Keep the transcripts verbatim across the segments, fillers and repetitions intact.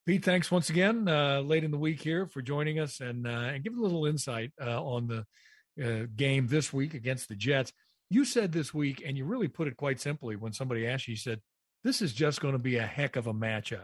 Pete, thanks once again, uh, late in the week here for joining us and uh, and give a little insight uh, on the uh, game this week against the Jets. You said this week, and you really put it quite simply when somebody asked you, you said, this is just going to be a heck of a matchup.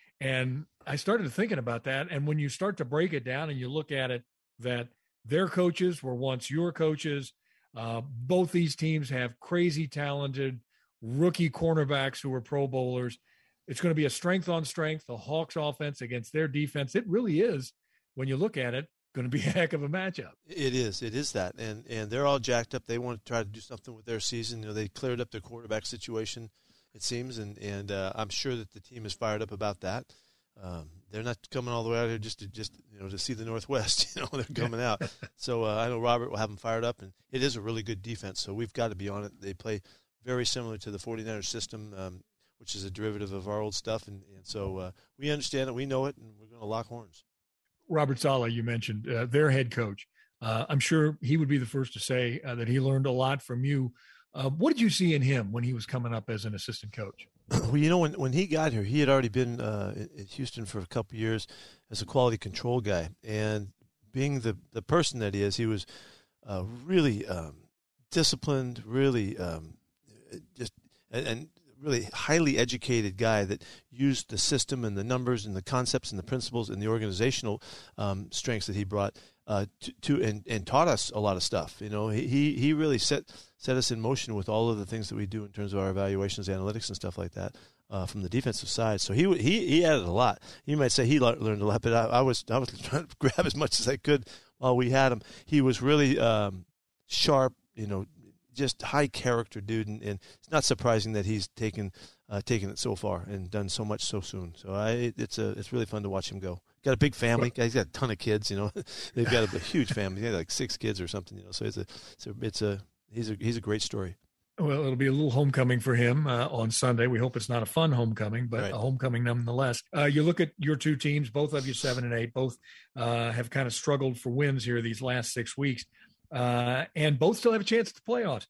And I started thinking about that. And when you start to break it down and you look at it, that their coaches were once your coaches. Uh, both these teams have crazy talented rookie cornerbacks who are Pro Bowlers. It's going to be a strength on strength, the Hawks offense against their defense. It really is, when you look at it, going to be a heck of a matchup. It is. It is that. And and they're all jacked up. They want to try to do something with their season. You know, they cleared up their quarterback situation, it seems, and, and uh, I'm sure that the team is fired up about that. Um, they're not coming all the way out here just to just you know to see the Northwest. You know, they're coming out. So uh, I know Robert will have them fired up, and it is a really good defense. So we've got to be on it. They play very similar to the 49ers system, um, which is a derivative of our old stuff, and, and so uh, we understand it, we know it, and we're going to lock horns. Robert Saleh, you mentioned, uh, their head coach. Uh, I'm sure he would be the first to say uh, that he learned a lot from you. Uh, what did you see in him when he was coming up as an assistant coach? Well, you know, when when he got here, he had already been uh, in Houston for a couple of years as a quality control guy, and being the, the person that he is, he was uh, really um, disciplined, really um, just and, and really highly educated guy that used the system and the numbers and the concepts and the principles and the organizational um, strengths that he brought uh, to, to and, and taught us a lot of stuff. You know, he he really set set us in motion with all of the things that we do in terms of our evaluations, analytics, and stuff like that uh, from the defensive side. So he he he added a lot. You might say he learned a lot, but I, I was I was trying to grab as much as I could while we had him. He was really um, sharp. You know, just high character dude, and, and it's not surprising that he's taken uh, taken it so far and done so much so soon. So I, it's a it's really fun to watch him go. Got a big family. He's got a ton of kids. You know, they've got a, a huge family. They got like six kids or something. You know, so it's a it's a, it's a he's a he's a great story. Well, it'll be a little homecoming for him uh, on Sunday. We hope it's not a fun homecoming, but right. a homecoming nonetheless. Uh, you look at your two teams, both of you seven and eight, both uh, have kind of struggled for wins here these last six weeks. Uh, and both still have a chance at the playoffs.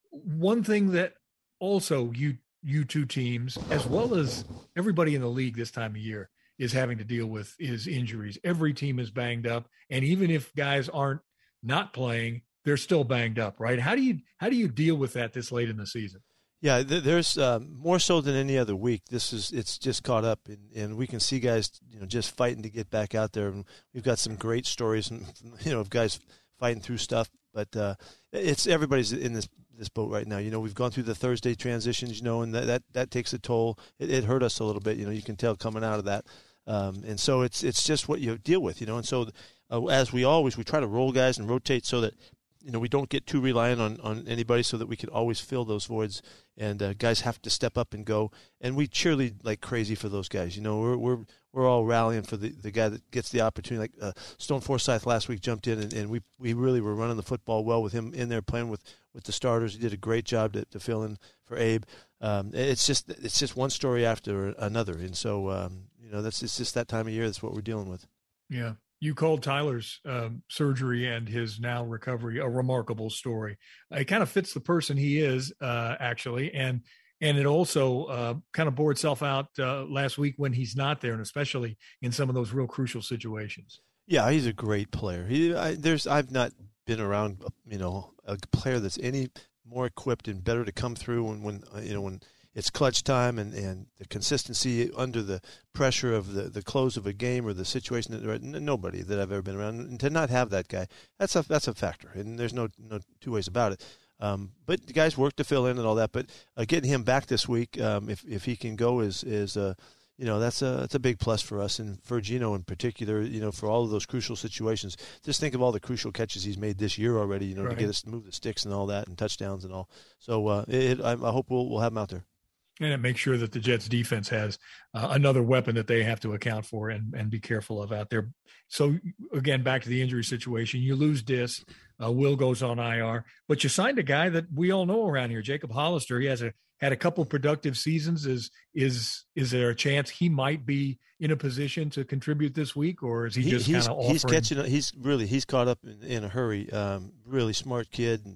One thing that also you you two teams, as well as everybody in the league this time of year, is having to deal with is injuries. Every team is banged up, and even if guys aren't not playing, they're still banged up, right? How do you how do you deal with that this late in the season? Yeah, there's um, more so than any other week. This is it's just caught up, and, and we can see guys you know just fighting to get back out there. And we've got some great stories, and you know of guys fighting through stuff, but uh, it's everybody's in this this boat right now. You know, we've gone through the Thursday transitions, you know, and that that, that takes a toll. It, it hurt us a little bit, you know. You can tell coming out of that, um, and so it's it's just what you deal with, you know. And so uh, as we always we try to roll guys and rotate so that you know we don't get too reliant on, on anybody, so that we can always fill those voids. And uh, guys have to step up and go, and we cheerlead like crazy for those guys. You know, we're we're we're all rallying for the, the guy that gets the opportunity. Like uh, Stone Forsythe last week jumped in, and, and we we really were running the football well with him in there playing with, with the starters. He did a great job to, to fill in for Abe. Um, it's just it's just one story after another, and so um, you know that's it's just that time of year. That's what we're dealing with. Yeah. You called Tyler's um, surgery and his now recovery a remarkable story. It kind of fits the person he is, uh, actually, and and it also uh, kind of bore itself out uh, last week when he's not there, and especially in some of those real crucial situations. Yeah, he's a great player. He, I, there's, I've not been around, you know, a player that's any more equipped and better to come through when, when you know, when. It's clutch time, and, and the consistency under the pressure of the, the close of a game or the situation. That nobody that I've ever been around, and to not have that guy, that's a that's a factor, and there's no no two ways about it. Um, but the guys work to fill in and all that. But uh, getting him back this week, um, if if he can go, is is uh, you know that's a that's a big plus for us, and for Geno in particular. You know, for all of those crucial situations. Just think of all the crucial catches he's made this year already. You know, right. to get us to move the sticks and all that, and touchdowns and all. So uh, it, I, I hope we'll we'll have him out there. And it makes sure that the Jets defense has uh, another weapon that they have to account for and, and be careful of out there. So, again, back to the injury situation. You lose Dis. Uh, Will goes on I R. But you signed a guy that we all know around here, Jacob Hollister. He has a had a couple productive seasons. Is is is there a chance he might be in a position to contribute this week, or is he just he, kind of offering? He's catching. He's really he's caught up in, in a hurry. Um, really smart kid. And,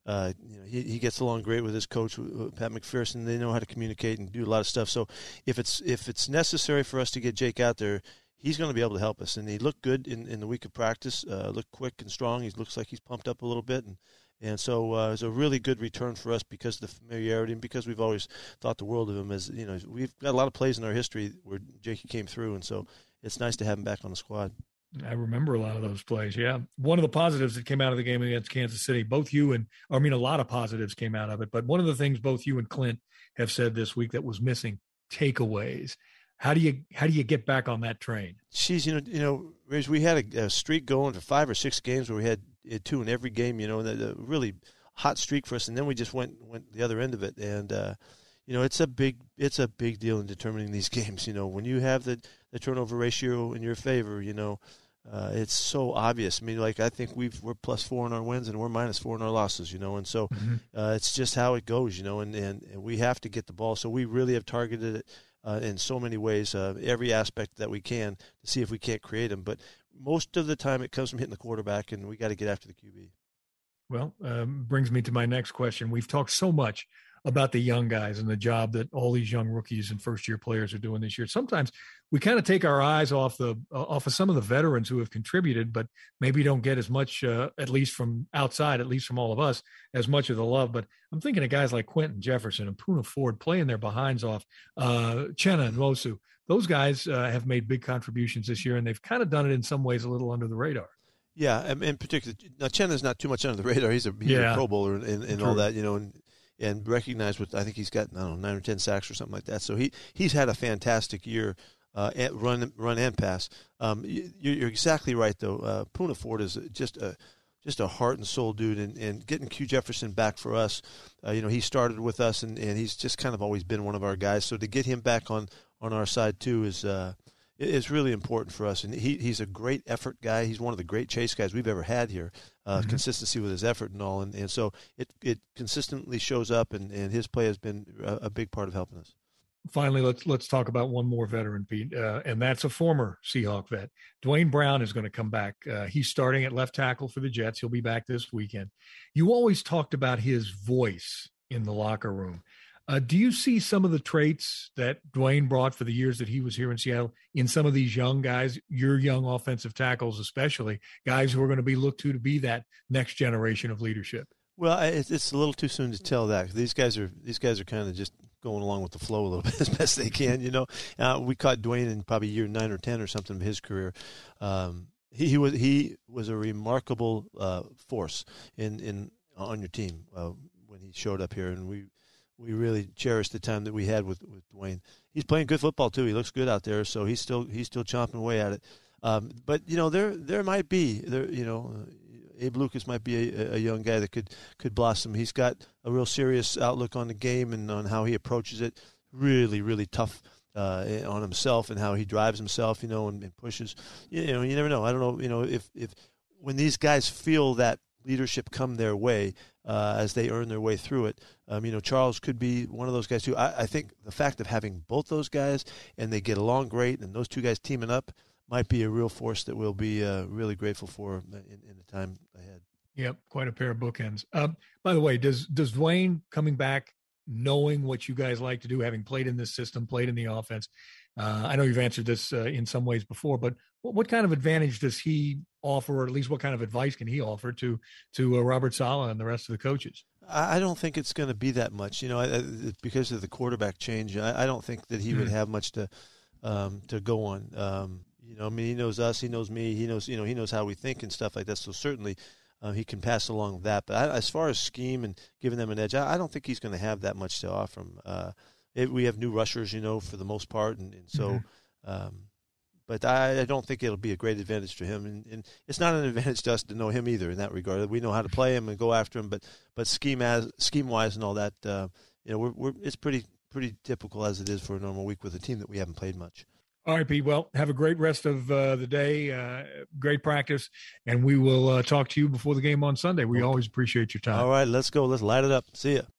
Uh, you know, he, he gets along great with his coach, Pat McPherson. They know how to communicate and do a lot of stuff. So if it's if it's necessary for us to get Jake out there, he's going to be able to help us. And he looked good in, in the week of practice, uh, looked quick and strong. He looks like he's pumped up a little bit. And, and so uh, it's a really good return for us because of the familiarity and because we've always thought the world of him. As you know, we've got a lot of plays in our history where Jakey came through, and so it's nice to have him back on the squad. I remember a lot of those plays. Yeah. One of the positives that came out of the game against Kansas City, both you and, I mean, a lot of positives came out of it, but one of the things both you and Clint have said this week that was missing, takeaways. How do you, how do you get back on that train? Geez, you know, you know, Rich, we had a, a streak going for five or six games where we had two in every game, you know, and a really hot streak for us. And then we just went, went the other end of it. And, uh, you know, it's a big, it's a big deal in determining these games. You know, when you have the, the turnover ratio in your favor, you know, Uh, it's so obvious. I mean, like, I think we've, we're plus four in our wins and we're minus four in our losses, you know, and so mm-hmm. uh, it's just how it goes, you know, and, and, and we have to get the ball. So we really have targeted it uh, in so many ways, uh, every aspect that we can to see if we can't create them. But most of the time it comes from hitting the quarterback, and we got to get after the Q B. Well, um, brings me to my next question. We've talked so much about the young guys and the job that all these young rookies and first-year players are doing this year. Sometimes we kind of take our eyes off the off of some of the veterans who have contributed, but maybe don't get as much, uh, at least from outside, at least from all of us, as much of the love. But I'm thinking of guys like Quentin Jefferson and Poona Ford playing their behinds off, uh, Chenna and Mosu. Those guys uh, have made big contributions this year, and they've kind of done it in some ways a little under the radar. Yeah, in particular, now Chenna's not too much under the radar. He's a, he's yeah. a Pro Bowler and, and all that, you know, and and recognized with, I think he's got, I don't know, nine or ten sacks or something like that. So he, he's had a fantastic year, uh, at run run and pass. Um, you, you're exactly right, though. Uh, Poona Ford is just a just a heart and soul dude, and, and getting Q Jefferson back for us, uh, you know, he started with us, and, and he's just kind of always been one of our guys. So to get him back on, on our side, too, is uh, is really important for us. And he he's a great effort guy. He's one of the great chase guys we've ever had here. Uh, mm-hmm. Consistency with his effort and all, and, and so it it consistently shows up, and, and his play has been a, a big part of helping us. Finally, let's let's talk about one more veteran, Pete, uh, and that's a former Seahawk vet. Dwayne Brown is going to come back. Uh, he's starting at left tackle for the Jets. He'll be back this weekend. You always talked about his voice in the locker room. Uh, do you see some of the traits that Dwayne brought for the years that he was here in Seattle in some of these young guys, your young offensive tackles especially, guys who are going to be looked to to be that next generation of leadership? Well, it's, it's a little too soon to tell that. These guys are these guys are kind of just going along with the flow a little bit as best they can, you know. Uh, we caught Dwayne in probably year nine or ten or something of his career. Um, he, he was he was a remarkable uh, force in, in on your team uh, when he showed up here, and we. We really cherish the time that we had with, with Dwayne. He's playing good football too. He looks good out there, so he's still he's still chomping away at it. Um, but you know, there there might be there you know, uh, Abe Lucas might be a, a young guy that could could blossom. He's got a real serious outlook on the game and on how he approaches it. Really, really tough uh, on himself and how he drives himself, you know, and, and pushes. You know, you never know. I don't know. You know, if if when these guys feel that leadership come their way uh, as they earn their way through it. Um, you know, Charles could be one of those guys too. I, I think the fact of having both those guys and they get along great, and those two guys teaming up might be a real force that we'll be uh, really grateful for in, in the time ahead. Yep, quite a pair of bookends. Um, by the way, does does Dwayne coming back, knowing what you guys like to do, having played in this system, played in the offense, uh, I know you've answered this uh, in some ways before, but what, what kind of advantage does he offer, or at least what kind of advice can he offer to to uh, Robert Saleh and the rest of the coaches? I don't think it's going to be that much, you know, I, I, because of the quarterback change. I, I don't think that he mm-hmm. would have much to um, to go on. Um, you know, I mean, he knows us, he knows me, he knows, you know, he knows how we think and stuff like that. So certainly uh, he can pass along that. But I, as far as scheme and giving them an edge, I, I don't think he's going to have that much to offer them. Uh, it, we have new rushers, you know, for the most part, and, and so. Mm-hmm. Um, But I, I don't think it'll be a great advantage to him, and, and it's not an advantage to us to know him either in that regard. We know how to play him and go after him, but but scheme as scheme wise and all that, uh, you know, we're, we're it's pretty pretty typical as it is for a normal week with a team that we haven't played much. All right, Pete. Well, have a great rest of uh, the day, uh, great practice, and we will uh, talk to you before the game on Sunday. We okay. always appreciate your time. All right, let's go. Let's light it up. See ya.